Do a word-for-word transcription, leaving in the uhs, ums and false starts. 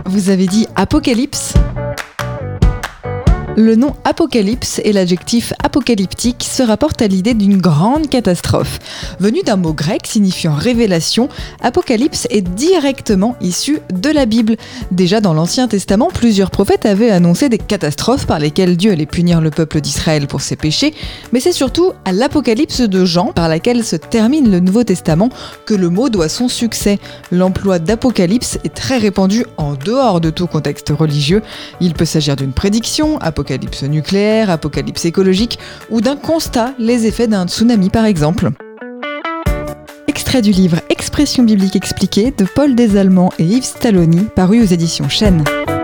Vous avez dit apocalypse ? Le nom apocalypse et l'adjectif apocalyptique se rapportent à l'idée d'une grande catastrophe. Venu d'un mot grec signifiant révélation, apocalypse est directement issu de la Bible. Déjà dans l'Ancien Testament, plusieurs prophètes avaient annoncé des catastrophes par lesquelles Dieu allait punir le peuple d'Israël pour ses péchés, mais c'est surtout à l'Apocalypse de Jean, par laquelle se termine le Nouveau Testament, que le mot doit son succès. L'emploi d'apocalypse est très répandu en dehors de tout contexte religieux. Il peut s'agir d'une prédiction, apocalypse nucléaire, apocalypse écologique ou d'un constat, les effets d'un tsunami par exemple. Extrait du livre Expression biblique expliquée de Paul Desallemands et Yves Stalloni, paru aux éditions Chênes.